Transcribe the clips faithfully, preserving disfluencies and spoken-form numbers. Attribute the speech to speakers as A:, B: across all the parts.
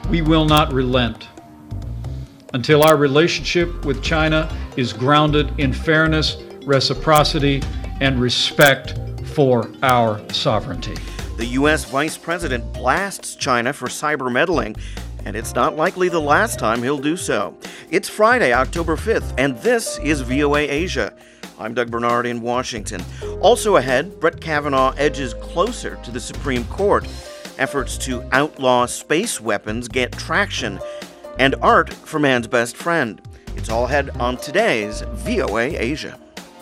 A: We will not relent until our relationship with China is grounded in fairness, reciprocity, and respect for our sovereignty.
B: The U S Vice President blasts China for cyber meddling, and it's not likely the last time he'll do so. It's Friday, October fifth, and this is V O A Asia. I'm Doug Bernard in Washington. Also ahead, Brett Kavanaugh edges closer to the Supreme Court. Efforts to outlaw space weapons get traction, and art for man's best friend. It's all ahead on today's V O A Asia.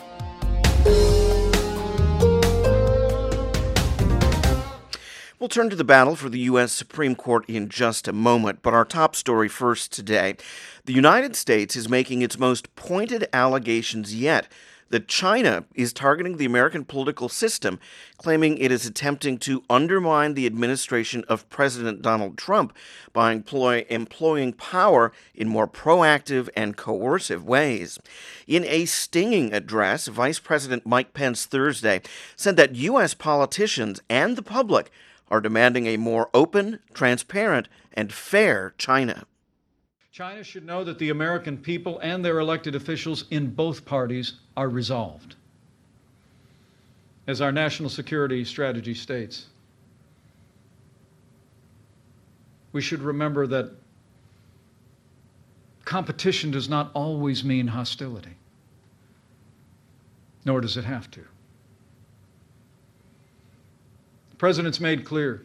B: We'll turn to the battle for the U S Supreme Court in just a moment, but our top story first today. The United States is making its most pointed allegations yet that China is targeting the American political system, claiming it is attempting to undermine the administration of President Donald Trump by employ, employing power in more proactive and coercive ways. In a stinging address, Vice President Mike Pence Thursday said that U S politicians and the public are demanding a more open, transparent, and fair China.
A: China should know that the American people and their elected officials in both parties are resolved. As our national security strategy states, we should remember that competition does not always mean hostility, nor does it have to. The President's made clear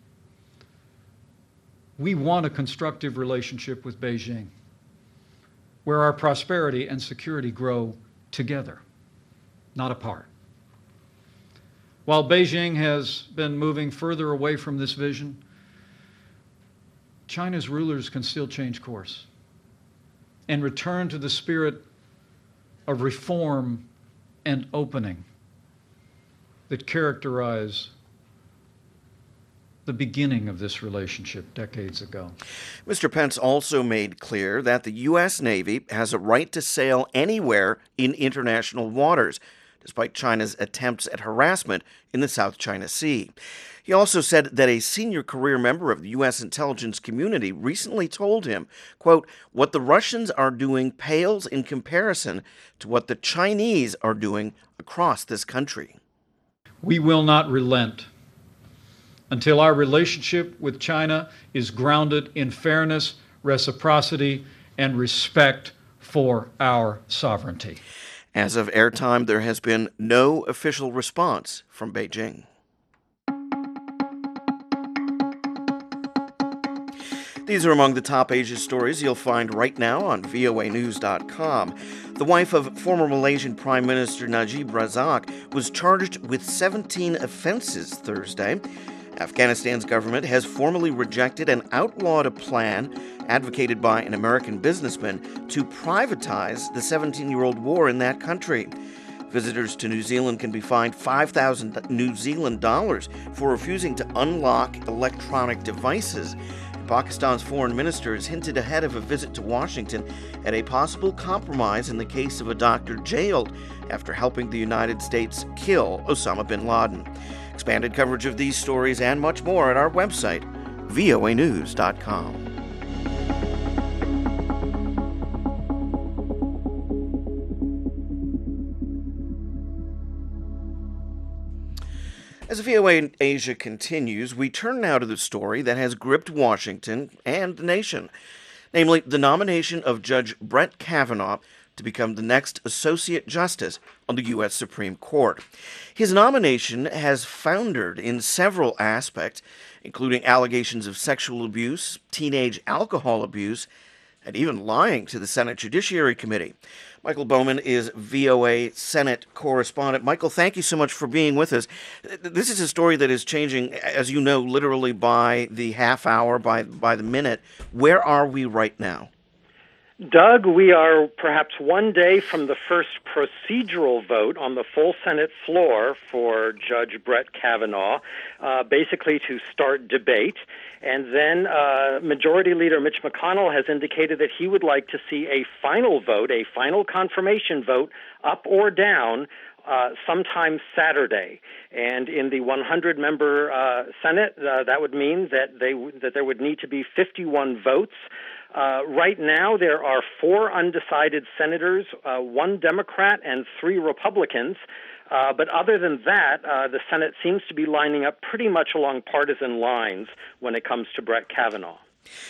A: we want a constructive relationship with Beijing, where our prosperity and security grow together, not apart. While Beijing has been moving further away from this vision, China's rulers can still change course and return to the spirit of reform and opening that characterize the beginning of this relationship decades ago.
B: Mister Pence also made clear that the U S Navy has a right to sail anywhere in international waters, despite China's attempts at harassment in the South China Sea. He also said that a senior career member of the U S intelligence community recently told him, quote, "What the Russians are doing pales in comparison to what the Chinese are doing across this country."
A: We will not relent until our relationship with China is grounded in fairness, reciprocity, and respect for our sovereignty.
B: As of airtime, there has been no official response from Beijing. These are among the top Asia stories you'll find right now on V O A news dot com. The wife of former Malaysian Prime Minister Najib Razak was charged with seventeen offenses Thursday. Afghanistan's government has formally rejected and outlawed a plan advocated by an American businessman to privatize the seventeen-year-old war in that country. Visitors to New Zealand can be fined five thousand New Zealand dollars for refusing to unlock electronic devices. Pakistan's foreign minister has hinted ahead of a visit to Washington at a possible compromise in the case of a doctor jailed after helping the United States kill Osama bin Laden. Expanded coverage of these stories and much more at our website, V O A news dot com. As V O A Asia continues, we turn now to the story that has gripped Washington and the nation, namely the nomination of Judge Brett Kavanaugh to become the next Associate Justice on the U S Supreme Court. His nomination has foundered in several aspects, including allegations of sexual abuse, teenage alcohol abuse, and even lying to the Senate Judiciary Committee. Michael Bowman is V O A Senate correspondent. Michael, thank you so much for being with us. This is a story that is changing, as you know, literally by the half hour, by, by the minute. Where are we right now?
C: Doug, we are perhaps one day from the first procedural vote on the full Senate floor for Judge Brett Kavanaugh, uh, basically to start debate. And then uh, Majority Leader Mitch McConnell has indicated that he would like to see a final vote, a final confirmation vote, up or down, uh, sometime Saturday. And in the one hundred member uh, Senate, uh, that would mean that they that there would need to be fifty-one votes. Uh, right now, there are four undecided senators, uh, one Democrat and three Republicans. Uh, but other than that, uh, the Senate seems to be lining up pretty much along partisan lines when it comes to Brett Kavanaugh.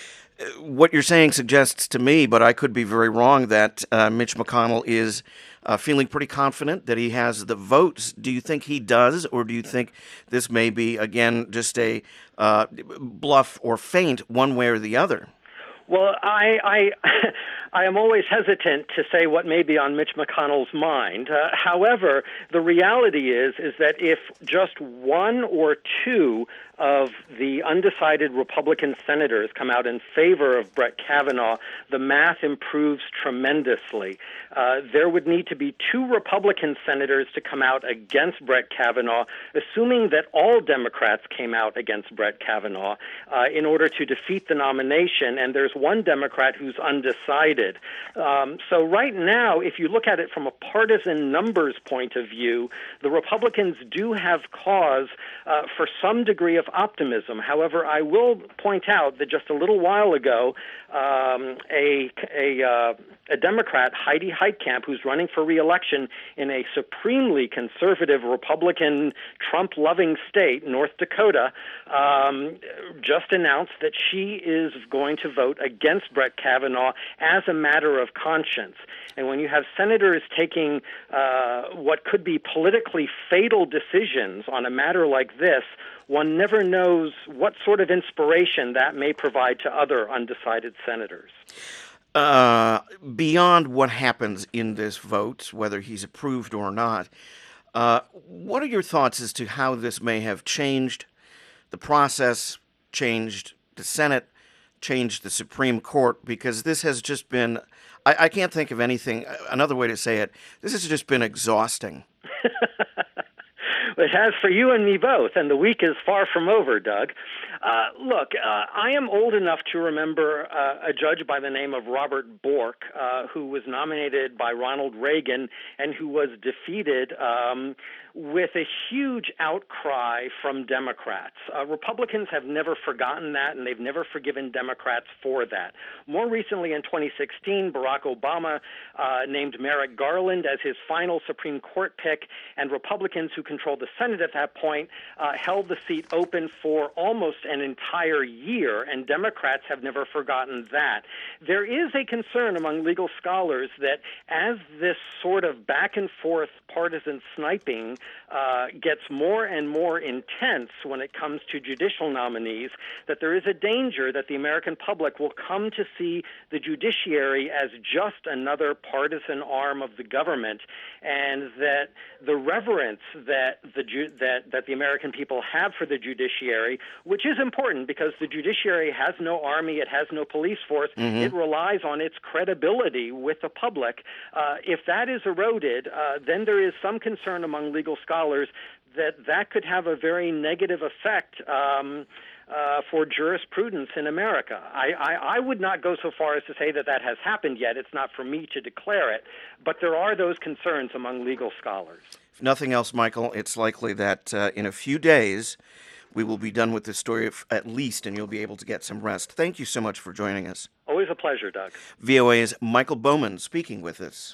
B: What you're saying suggests to me, but I could be very wrong, that uh, Mitch McConnell is uh, feeling pretty confident that he has the votes. Do you think he does, or do you think this may be, again, just a uh, bluff or feint one way or the other?
C: Well, I, I, I am always hesitant to say what may be on Mitch McConnell's mind. Uh, however, the reality is is that if just one or two of the undecided Republican senators come out in favor of Brett Kavanaugh, the math improves tremendously. Uh, there would need to be two Republican senators to come out against Brett Kavanaugh, assuming that all Democrats came out against Brett Kavanaugh, uh, in order to defeat the nomination, and there's one Democrat who's undecided. Um, so right now, if you look at it from a partisan numbers point of view, the Republicans do have cause uh, for some degree of optimism. However, I will point out that just a little while ago, um, a a, uh, a Democrat, Heidi Heitkamp, who's running for re-election in a supremely conservative Republican Trump-loving state, North Dakota, um, just announced that she is going to vote against Brett Kavanaugh as a matter of conscience. And when you have senators taking uh, what could be politically fatal decisions on a matter like this, one never knows what sort of inspiration that may provide to other undecided senators.
B: Uh, beyond what happens in this vote, whether he's approved or not, uh, what are your thoughts as to how this may have changed the process, changed the Senate, changed the Supreme Court? Because this has just been, I, I can't think of anything, another way to say it, this has just been exhausting.
C: It has for you and me both, and the week is far from over, Doug. Uh, look, uh, I am old enough to remember uh, a judge by the name of Robert Bork, uh, who was nominated by Ronald Reagan and who was defeated um, with a huge outcry from Democrats. Uh, Republicans have never forgotten that, and they've never forgiven Democrats for that. More recently, in twenty sixteen, Barack Obama uh, named Merrick Garland as his final Supreme Court pick, and Republicans who controlled the Senate at that point uh, held the seat open for almost an entire year, and Democrats have never forgotten that. There is a concern among legal scholars that as this sort of back-and-forth partisan sniping uh, gets more and more intense when it comes to judicial nominees, that there is a danger that the American public will come to see the judiciary as just another partisan arm of the government, and that the reverence that the ju- that that the American people have for the judiciary, which is important because the judiciary has no army, it has no police force, mm-hmm. It relies on its credibility with the public. Uh, if that is eroded, uh, then there is some concern among legal scholars that that could have a very negative effect um, uh, for jurisprudence in America. I, I, I would not go so far as to say that that has happened yet. It's not for me to declare it, but there are those concerns among legal scholars.
B: If nothing else, Michael, it's likely that uh, in a few days we will be done with this story at least, and you'll be able to get some rest. Thank you so much for joining us.
C: Always a pleasure, Doug.
B: V O A's Michael Bowman speaking with us.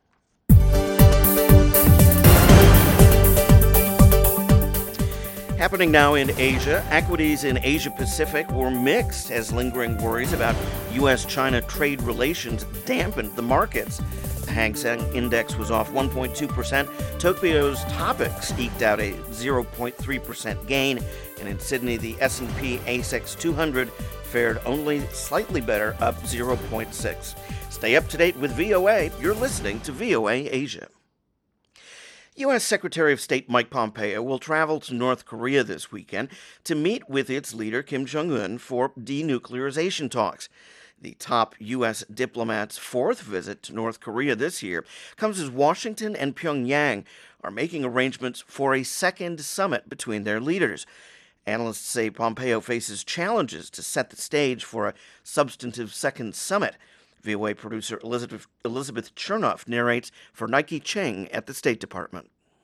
B: Happening now in Asia, equities in Asia-Pacific were mixed as lingering worries about U S China trade relations dampened the markets. The Hang Seng Index was off one point two percent. Tokyo's Topix eked out a zero point three percent gain. And in Sydney, the S and P A S X two hundred fared only slightly better, up zero point six. Stay up to date with V O A. You're listening to V O A Asia. U S Secretary of State Mike Pompeo will travel to North Korea this weekend to meet with its leader Kim Jong-un for denuclearization talks. The top U S diplomat's fourth visit to North Korea this year comes as Washington and Pyongyang are making arrangements for a second summit between their leaders. Analysts say Pompeo faces challenges to set the stage for a substantive second summit. V O A producer Elizabeth, Elizabeth Chernoff narrates for Nike Cheng at the State Department.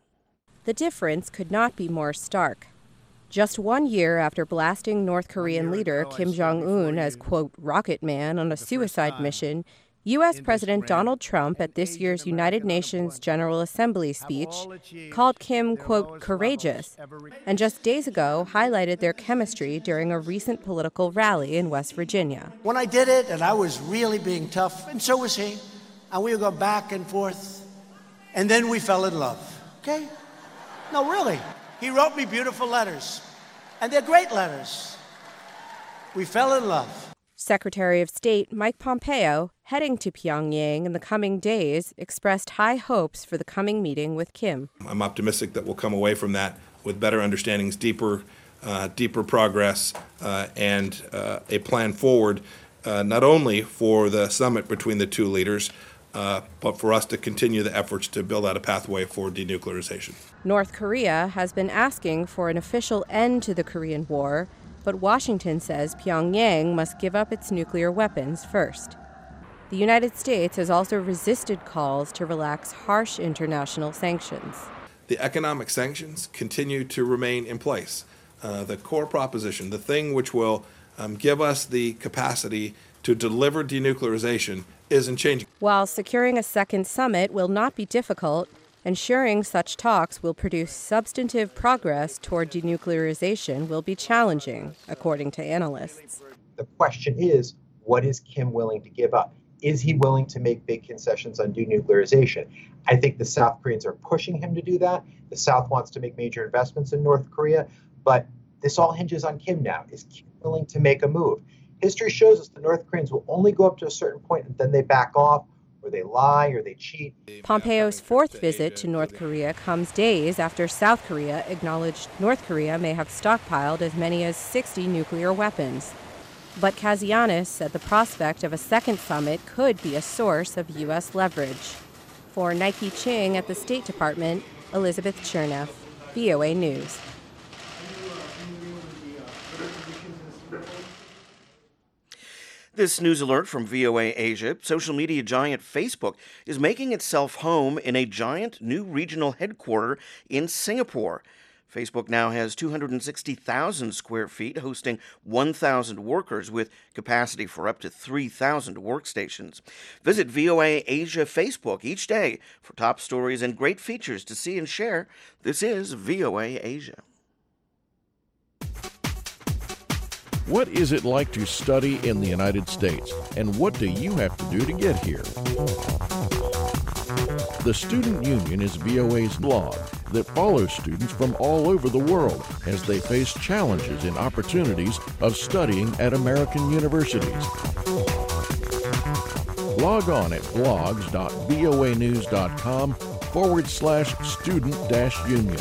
D: the difference could not be more stark. Just one year after blasting North Korean leader Kim Jong-un as, quote, rocket man on a suicide mission, U S President Donald Trump at this year's United Nations General Assembly speech called Kim, quote, courageous, and just days ago highlighted their chemistry during a recent political rally in West Virginia.
E: When I did it, and I was really being tough, and so was he, and we would go back and forth, and then we fell in love, okay? No, really. He wrote me beautiful letters, and they're great letters. We fell in love.
D: Secretary of State Mike Pompeo, heading to Pyongyang in the coming days, expressed high hopes for the coming meeting with Kim.
F: I'm optimistic that we'll come away from that with better understandings, deeper, uh, deeper progress, uh, and uh, a plan forward, uh, not only for the summit between the two leaders, uh, but for us to continue the efforts to build out a pathway for denuclearization. North
D: Korea has been asking for an official end to the Korean War, but Washington says Pyongyang must give up its nuclear weapons first. The United States has also resisted calls to relax harsh international sanctions.
F: The economic sanctions continue to remain in place. Uh, the core proposition, the thing which will um, give us the capacity to deliver denuclearization, isn't changing.
D: While securing a second summit will not be difficult, ensuring such talks will produce substantive progress toward denuclearization will be challenging, according to analysts.
G: The question is, what is Kim willing to give up? Is he willing to make big concessions on denuclearization? I think the South Koreans are pushing him to do that. The South wants to make major investments in North Korea, but this all hinges on Kim now. Is Kim willing to make a move? History shows us the North Koreans will only go up to a certain point and then they back off, or they lie, or they cheat.
D: Pompeo's fourth visit to North Korea comes days after South Korea acknowledged North Korea may have stockpiled as many as sixty nuclear weapons. But Katsianis said the prospect of a second summit could be a source of U S leverage. For Nike Ching at the State Department, Elizabeth Cherneff, V O A News.
B: This news alert from V O A Asia. Social media giant Facebook is making itself home in a giant new regional headquarters in Singapore. Facebook now has two hundred sixty thousand square feet, hosting one thousand workers with capacity for up to three thousand workstations. Visit V O A Asia Facebook each day for top stories and great features to see and share. This is V O A Asia.
H: What is it like to study in the United States, and what do you have to do to get here? The Student Union is V O A's blog that follows students from all over the world as they face challenges and opportunities of studying at American universities. Log on at blogs.voanews.com forward slash student dash union.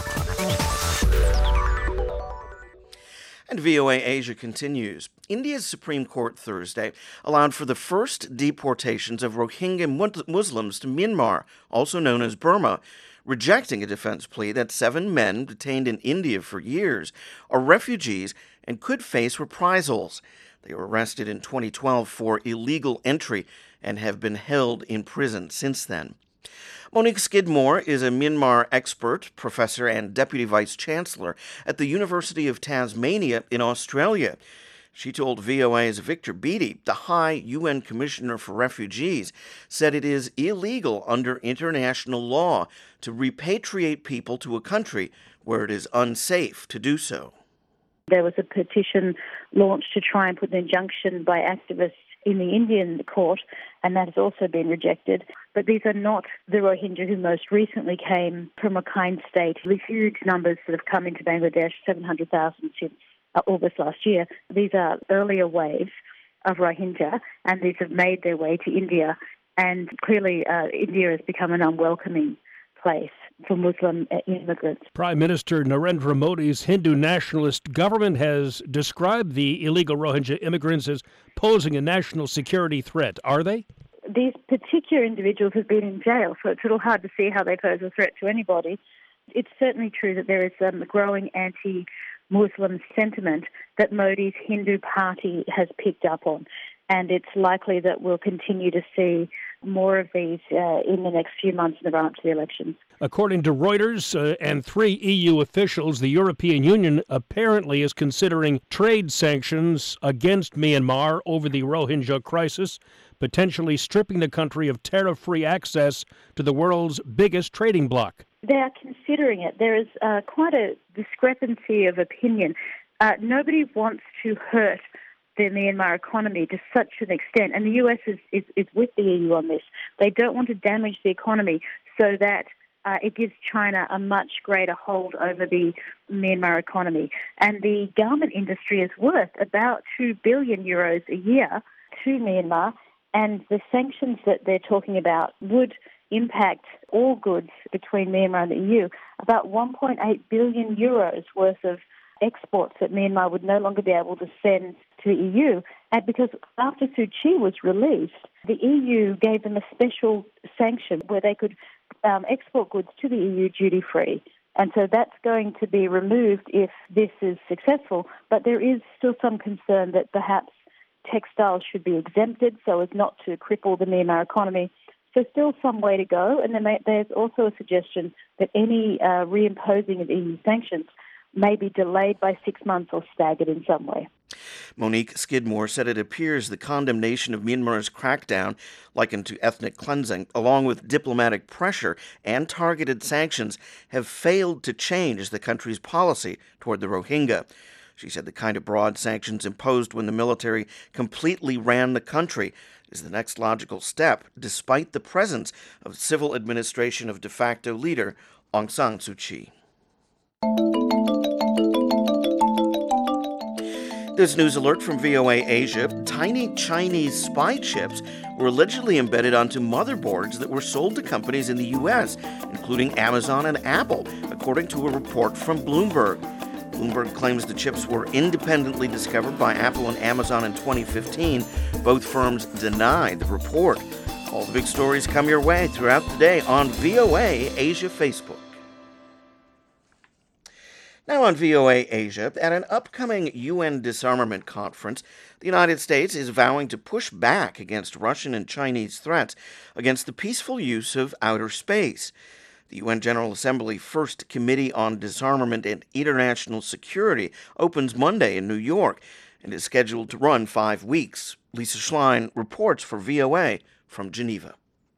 B: And V O A Asia continues. India's Supreme Court Thursday allowed for the first deportations of Rohingya Muslims to Myanmar, also known as Burma, rejecting a defense plea that seven men detained in India for years are refugees and could face reprisals. They were arrested in twenty twelve for illegal entry and have been held in prison since then. Monique Skidmore is a Myanmar expert, professor, and deputy vice chancellor at the University of Tasmania in Australia. She told V O A's Victor Beattie the High U N Commissioner for Refugees said it is illegal under international law to repatriate people to a country where it is unsafe to do so.
I: There was a petition launched to try and put an injunction by activists in the Indian court, and that has also been rejected. But these are not the Rohingya who most recently came from Rakhine State. The huge numbers that have come into Bangladesh, seven hundred thousand since August last year. These are earlier waves of Rohingya, and these have made their way to India. And clearly, uh, India has become an unwelcoming place for Muslim immigrants.
J: Prime Minister Narendra Modi's Hindu nationalist government has described the illegal Rohingya immigrants as posing a national security threat. Are they?
I: These particular individuals have been in jail, so it's a little hard to see how they pose a threat to anybody. It's certainly true that there is um, a growing anti-Muslim sentiment that Modi's Hindu party has picked up on, and it's likely that we'll continue to see more of these uh, in the next few months in the run-up to the elections.
J: According to Reuters uh, and three E U officials, the European Union apparently is considering trade sanctions against Myanmar over the Rohingya crisis, potentially stripping the country of tariff-free access to the world's biggest trading bloc.
I: They are considering it. There is uh, quite a discrepancy of opinion. Uh, nobody wants to hurt the Myanmar economy to such an extent, and the U S is, is, is with the E U on this. They don't want to damage the economy so that uh, it gives China a much greater hold over the Myanmar economy. And the garment industry is worth about two billion euros a year to Myanmar, and the sanctions that they're talking about would impact all goods between Myanmar and the E U. About one point eight billion euros worth of exports that Myanmar would no longer be able to send to the E U. And because after Suu Kyi was released, the E U gave them a special sanction where they could um, export goods to the E U duty-free. And so that's going to be removed if this is successful. But there is still some concern that perhaps textiles should be exempted so as not to cripple the Myanmar economy. So still some way to go. And then there's also a suggestion that any uh, reimposing of E U sanctions may be delayed by six months or staggered in some way.
B: Monique Skidmore said it appears the condemnation of Myanmar's crackdown, likened to ethnic cleansing, along with diplomatic pressure and targeted sanctions, have failed to change the country's policy toward the Rohingya. She said the kind of broad sanctions imposed when the military completely ran the country is the next logical step, despite the presence of civil administration of de facto leader Aung San Suu Kyi. This news alert from V O A Asia. Tiny Chinese spy chips were allegedly embedded onto motherboards that were sold to companies in the U S, including Amazon and Apple, according to a report from Bloomberg. Bloomberg claims the chips were independently discovered by Apple and Amazon in twenty fifteen. Both firms denied the report. All the big stories come your way throughout the day on V O A Asia Facebook. Now on V O A Asia, at an upcoming U N disarmament conference, the United States is vowing to push back against Russian and Chinese threats against the peaceful use of outer space. The U N General Assembly First Committee on Disarmament and International Security opens Monday in New York and is scheduled to run five weeks. Lisa Schlein reports for V O A from Geneva.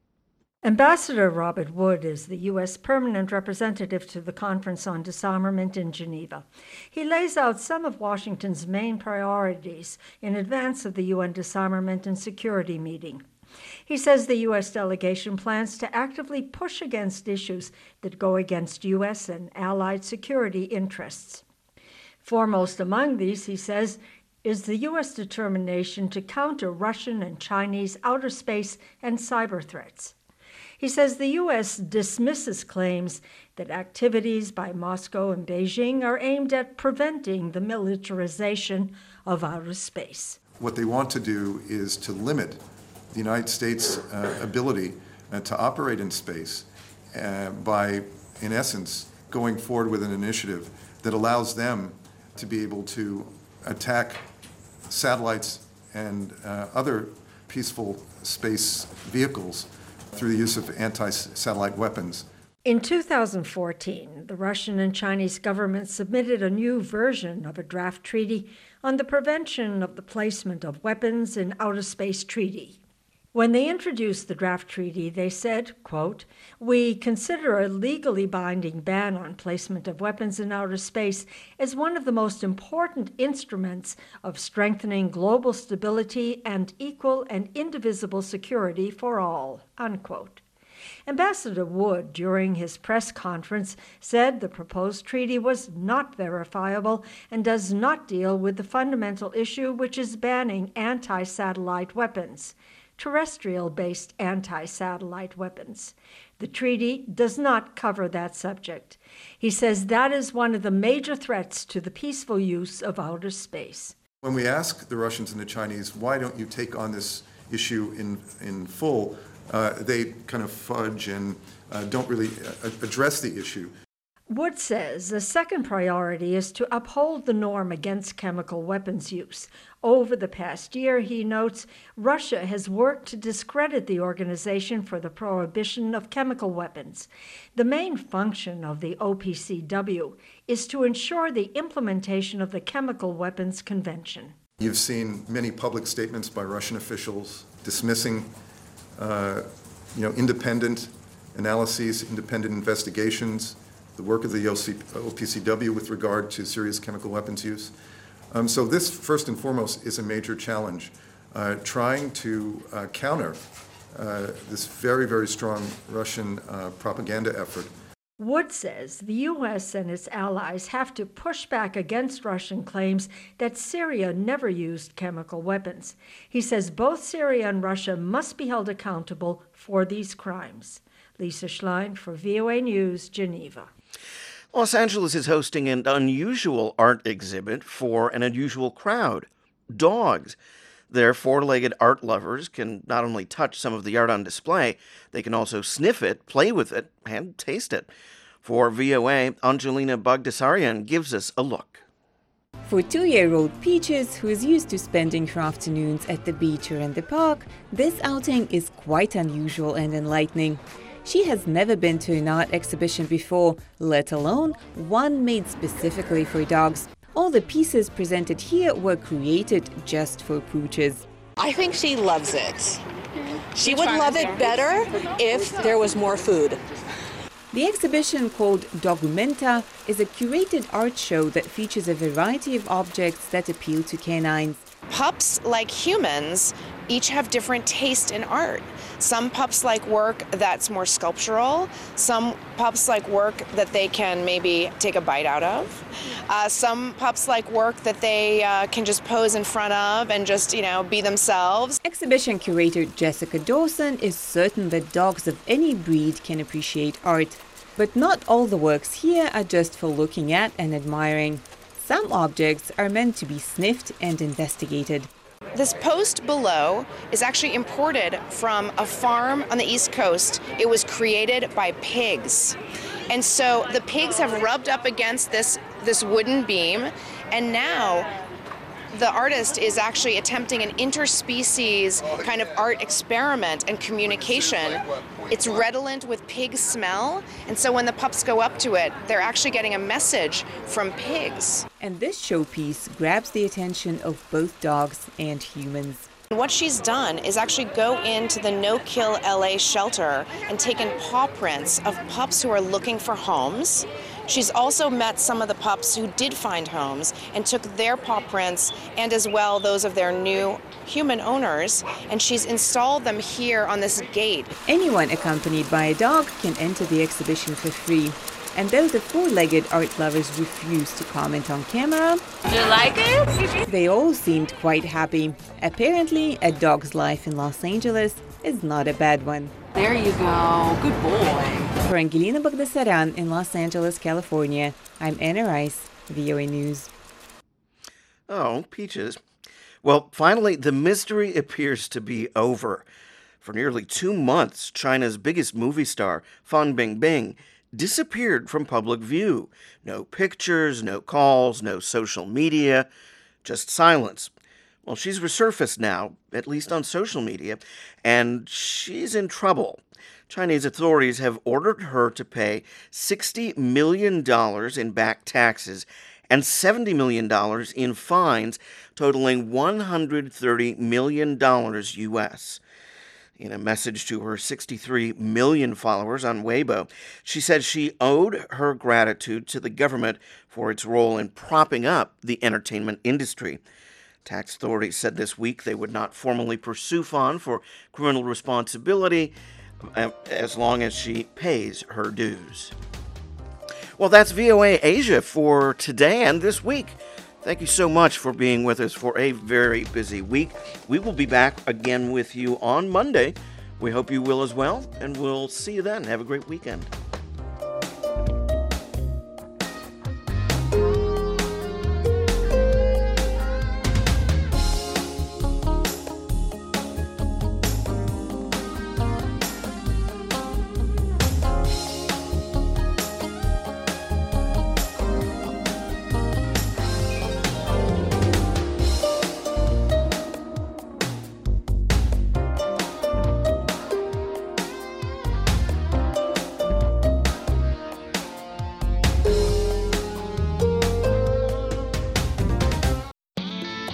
K: Ambassador Robert Wood is the U S permanent representative to the Conference on Disarmament in Geneva. He lays out some of Washington's main priorities in advance of the U N Disarmament and Security meeting. He says the U S delegation plans to actively push against issues that go against U S and allied security interests. Foremost among these, he says, is the U S determination to counter Russian and Chinese outer space and cyber threats. He says the U S dismisses claims that activities by Moscow and Beijing are aimed at preventing the militarization of outer space.
L: What they want to do is to limit the United States' uh, ability uh, to operate in space uh, by, in essence, going forward with an initiative that allows them to be able to attack satellites and uh, other peaceful space vehicles through the use of anti-satellite weapons.
K: In two thousand fourteen, the Russian and Chinese governments submitted a new version of a draft treaty on the prevention of the placement of weapons in outer space treaty. When they introduced the draft treaty, they said, quote, "We consider a legally binding ban on placement of weapons in outer space as one of the most important instruments of strengthening global stability and equal and indivisible security for all," unquote. Ambassador Wood, during his press conference, said the proposed treaty was not verifiable and does not deal with the fundamental issue, which is banning anti-satellite weapons. Terrestrial-based anti-satellite weapons. The treaty does not cover that subject. He says that is one of the major threats to the peaceful use of outer space.
L: When we ask the Russians and the Chinese, why don't you take on this issue in, in full, uh, they kind of fudge and uh, don't really uh, address the issue.
K: Wood says the second priority is to uphold the norm against chemical weapons use. Over the past year, he notes, Russia has worked to discredit the Organization for the Prohibition of Chemical Weapons. The main function of the O P C W is to ensure the implementation of the Chemical Weapons Convention.
L: You've seen many public statements by Russian officials dismissing uh, you know, independent analyses, independent investigations, the work of the O P C W with regard to serious chemical weapons use. Um, so this, first and foremost, is a major challenge, uh, trying to uh, counter uh, this very, very strong Russian uh, propaganda effort.
K: Wood says the U S and its allies have to push back against Russian claims that Syria never used chemical weapons. He says both Syria and Russia must be held accountable for these crimes. Lisa Schlein for V O A News, Geneva.
B: Los Angeles is hosting an unusual art exhibit for an unusual crowd, dogs. Their four-legged art lovers can not only touch some of the art on display, they can also sniff it, play with it, and taste it. For V O A, Angelina Bagdasaryan gives us a look.
M: For two-year-old Peaches, who is used to spending her afternoons at the beach or in the park, this outing is quite unusual and enlightening. She has never been to an art exhibition before, let alone one made specifically for dogs. All the pieces presented here were created just for Pooches.
N: I think she loves it. She would love it better if there was more food.
M: The exhibition, called Dogumenta, is a curated art show that features a variety of objects that appeal to canines.
O: Pups, like humans, each have different taste in art. Some pups like work that's more sculptural. Some pups like work that they can maybe take a bite out of. Uh, some pups like work that they uh, can just pose in front of and just, you know, be themselves.
M: Exhibition curator Jessica Dawson is certain that dogs of any breed can appreciate art. But not all the works here are just for looking at and admiring. Some objects are meant to be sniffed and investigated.
O: This post below is actually imported from a farm on the East Coast. It was created by pigs. And so the pigs have rubbed up against this, this wooden beam, and now the artist is actually attempting an interspecies kind of art experiment and communication. It's redolent with pig smell, and so when the pups go up to it, they're actually getting a message from pigs.
M: And this showpiece grabs the attention of both dogs and humans.
O: What she's done is actually go into the No Kill L A shelter and taken paw prints of pups who are looking for homes. She's also met some of the pups who did find homes and took their paw prints and as well those of their new human owners, and she's installed them here on this gate.
M: Anyone accompanied by a dog can enter the exhibition for free. And though the four-legged art lovers refused to comment on camera,
P: do you like it?
M: They all seemed quite happy. Apparently, a dog's life in Los Angeles is not a bad one.
P: There you go. Good boy.
M: For Angelina Bagdasaryan in Los Angeles, California, I'm Anna Rice, V O A News.
B: Oh, Peaches. Well, finally, the mystery appears to be over. For nearly two months, China's biggest movie star, Fan Bingbing, disappeared from public view. No pictures, no calls, no social media, just silence. Well, she's resurfaced now, at least on social media, and she's in trouble. Chinese authorities have ordered her to pay sixty million dollars in back taxes and seventy million dollars in fines, totaling one hundred thirty million dollars U S In a message to her sixty-three million followers on Weibo, she said she owed her gratitude to the government for its role in propping up the entertainment industry. Tax authorities said this week they would not formally pursue Fan for criminal responsibility as long as she pays her dues. Well, that's V O A Asia for today and this week. Thank you so much for being with us for a very busy week. We will be back again with you on Monday. We hope you will as well, and we'll see you then. Have a great weekend.